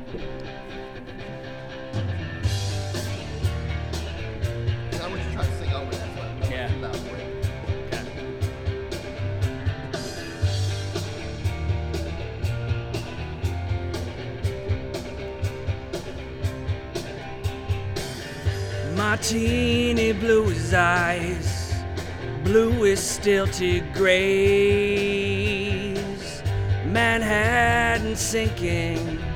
I want you to try to sing over that. So Yeah. loud for you. Martini blue his eyes, blue is stilted grays. Manhattan sinking,